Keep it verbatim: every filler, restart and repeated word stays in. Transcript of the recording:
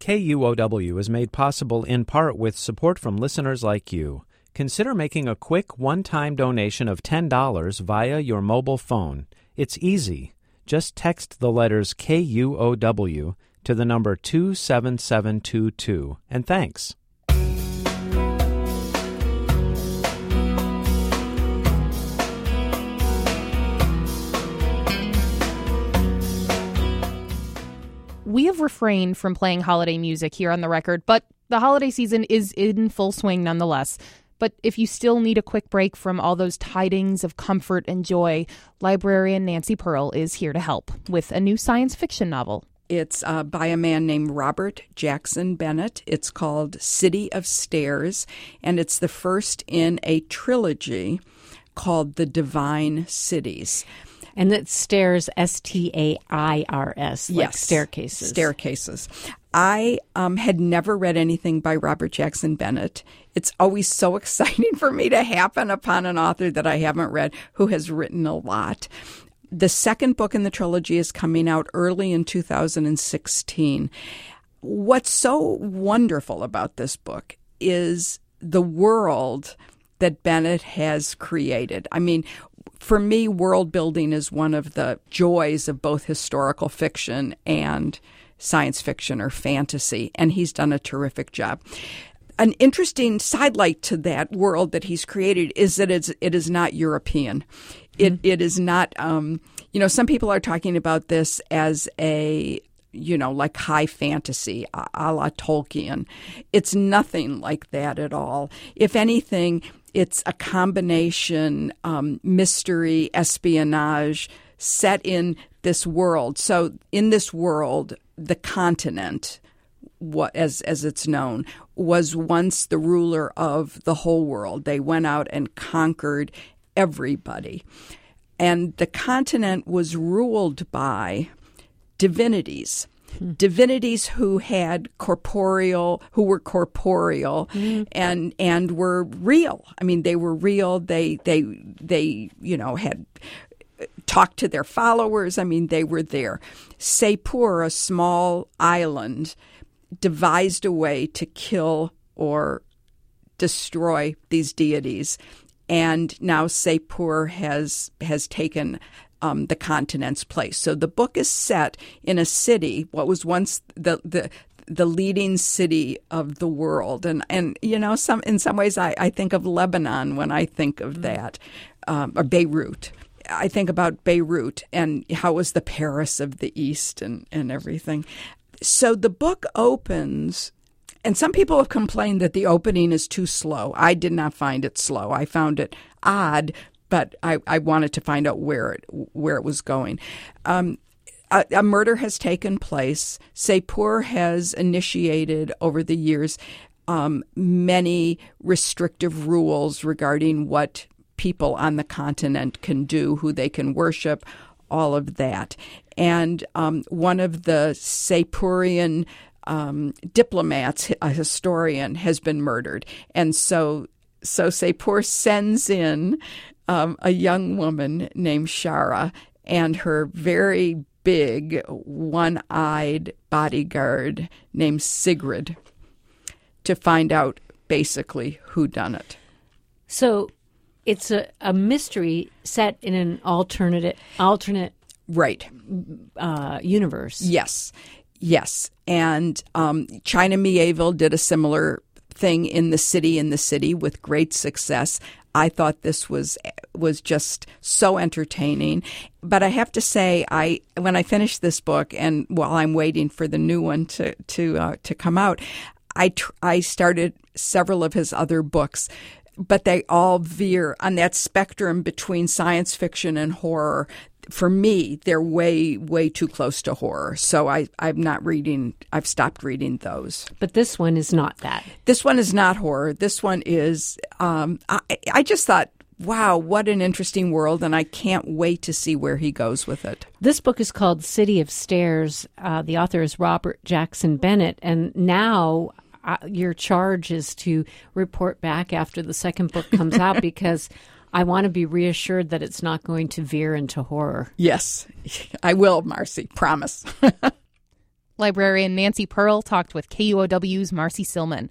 K U O W is made possible in part with support from listeners like you. Consider making a quick one-time donation of ten dollars via your mobile phone. It's easy. Just text the letters K U O W to the number two seven seven two two, and thanks. We have refrained from playing holiday music here on the record, but the holiday season is in full swing nonetheless. But if you still need a quick break from all those tidings of comfort and joy, librarian Nancy Pearl is here to help with a new science fiction novel. It's uh, by a man named Robert Jackson Bennett. It's called City of Stairs, and it's the first in a trilogy called The Divine Cities. And it's stairs, S T A I R S, like yes, staircases. Staircases. I um, had never read anything by Robert Jackson Bennett. It's always so exciting for me to happen upon an author that I haven't read who has written a lot. The second book in the trilogy is coming out early in two thousand sixteen. What's so wonderful about this book is the world that Bennett has created. I mean, for me, world building is one of the joys of both historical fiction and science fiction or fantasy, and he's done a terrific job. An interesting sidelight to that world that he's created is that it's, it is not European. It mm-hmm. It is not, um, you know, some people are talking about this as a, you know, like high fantasy, a, a la Tolkien. It's nothing like that at all. If anything, it's a combination um, mystery, espionage set in this world. So in this world, the continent, what as as it's known, was once the ruler of the whole world. They went out and conquered everybody. And the continent was ruled by divinities. Hmm. Divinities who had corporeal, who were corporeal mm-hmm. and and were real. I mean, they were real. They they they you know had talked to their followers. I mean, they were there. Sepur, a small island, devised a way to kill or destroy these deities, and now Sepur has has taken Um, the continent's place. So the book is set in a city, what was once the the, the leading city of the world. And, and you know, some in some ways I, I think of Lebanon when I think of that, um, or Beirut. I think about Beirut and how it was the Paris of the East and, and everything. So the book opens, and some people have complained that the opening is too slow. I did not find it slow. I found it odd, but I, I wanted to find out where it where it was going. Um, a, a murder has taken place. Sepur has initiated over the years um, many restrictive rules regarding what people on the continent can do, who they can worship, all of that. And um, one of the Sepurian um, diplomats, a historian, has been murdered. And so, so Sepur sends in Um, a young woman named Shara and her very big, one-eyed bodyguard named Sigrid to find out basically who done it. So it's a, a mystery set in an alternate alternate right uh, universe. Yes, yes. And um, China Mieville did a similar thing in the city in the city with great success. I thought this was was just so entertaining. But I have to say, I when I finished this book, and while I'm waiting for the new one to to uh, to come out, I tr- I started several of his other books, but they all veer on that spectrum between science fiction and horror. For me, they're way, way too close to horror. So I, I'm not reading, I've stopped reading those. But this one is not that. This one is not horror. This one is, um, I, I just thought, wow, what an interesting world, and I can't wait to see where he goes with it. This book is called City of Stairs. Uh, the author is Robert Jackson Bennett, and now uh, your charge is to report back after the second book comes out because I want to be reassured that it's not going to veer into horror. Yes, I will, Marcy. Promise. Librarian Nancy Pearl talked with K U O W's Marcy Silman.